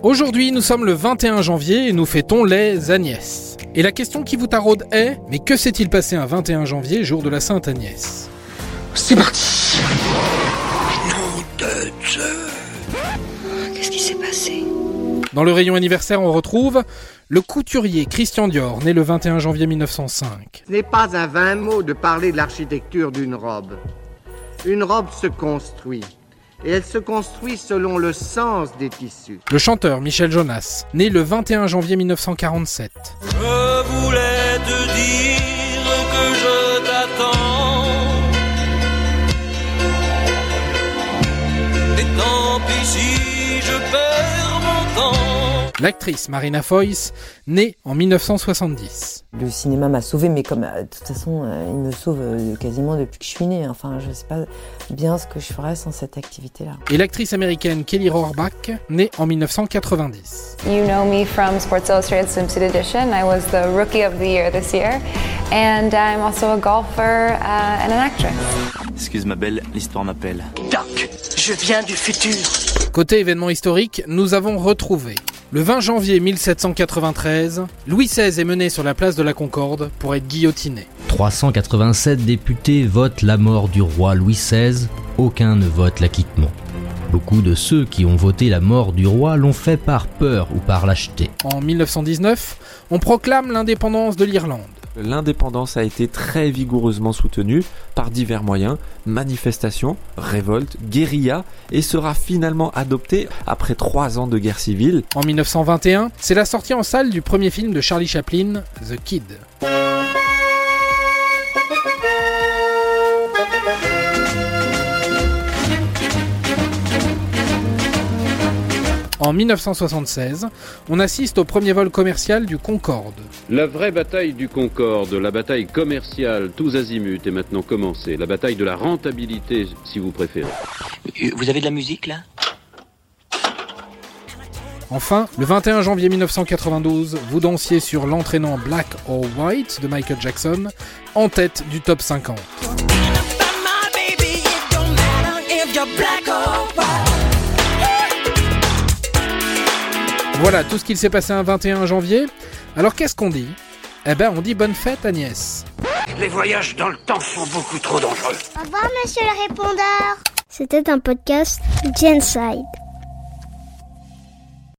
Aujourd'hui, nous sommes le 21 janvier et nous fêtons les Agnès. Et la question qui vous taraude est, mais que s'est-il passé un 21 janvier, jour de la Sainte Agnès ? C'est parti. Nom de Dieu. Qu'est-ce qui s'est passé ? Dans le rayon anniversaire, on retrouve le couturier Christian Dior, né le 21 janvier 1905. Ce n'est pas un vain mot de parler de l'architecture d'une robe. Une robe se construit. Et elle se construit selon le sens des tissus. Le chanteur Michel Jonas, né le 21 janvier 1947. Je voulais te dire que je t'attends. Et tant pis si je perds mon temps. L'actrice Marina Foïs, née en 1970. Le cinéma m'a sauvée, mais comme de toute façon, il me sauve quasiment depuis que je suis née. Enfin, je sais pas bien ce que je ferais sans cette activité-là. Et l'actrice américaine Kelly Rohrbach, née en 1990. You know me from Sports Illustrated Swimsuit Edition. I was the Rookie of the Year this year. And I'm also a golfer and an actress. Excuse ma belle, l'histoire m'appelle. Doc, je viens du futur. Côté événement historique, nous avons retrouvé le 20 janvier 1793, Louis XVI est mené sur la place de la Concorde pour être guillotiné. 387 députés votent la mort du roi Louis XVI, aucun ne vote l'acquittement. Beaucoup de ceux qui ont voté la mort du roi l'ont fait par peur ou par lâcheté. En 1919, on proclame l'indépendance de l'Irlande. L'indépendance a été très vigoureusement soutenue par divers moyens, manifestations, révoltes, guérillas, et sera finalement adoptée après 3 ans de guerre civile. En 1921, c'est la sortie en salle du premier film de Charlie Chaplin, The Kid. En 1976, on assiste au premier vol commercial du Concorde. La vraie bataille du Concorde, la bataille commerciale tous azimuts est maintenant commencée. La bataille de la rentabilité, si vous préférez. Vous avez de la musique là ? Enfin, le 21 janvier 1992, vous dansiez sur l'entraînant Black or White de Michael Jackson, en tête du top 50. Voilà tout ce qu'il s'est passé un 21 janvier. Alors qu'est-ce qu'on dit ? Eh ben on dit bonne fête Agnès. Les voyages dans le temps sont beaucoup trop dangereux. Au revoir monsieur le répondeur. C'était un podcast Genside.